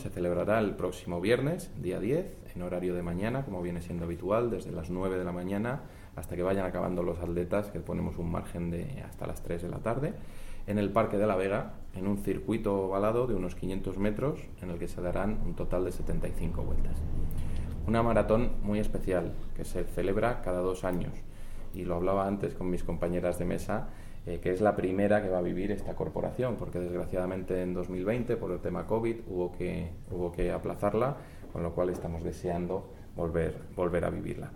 se celebrará el próximo viernes, día 10, en horario de mañana, como viene siendo habitual, desde las 9 de la mañana hasta que vayan acabando los atletas, que ponemos un margen de hasta las 3 de la tarde, en el Parque de la Vega, en un circuito ovalado de unos 500 metros, en el que se darán un total de 75 vueltas. Una maratón muy especial, que se celebra cada 2 años, y lo hablaba antes con mis compañeras de mesa, que es la primera que va a vivir esta corporación, porque desgraciadamente en 2020, por el tema COVID, hubo que aplazarla, con lo cual estamos deseando volver a vivirla.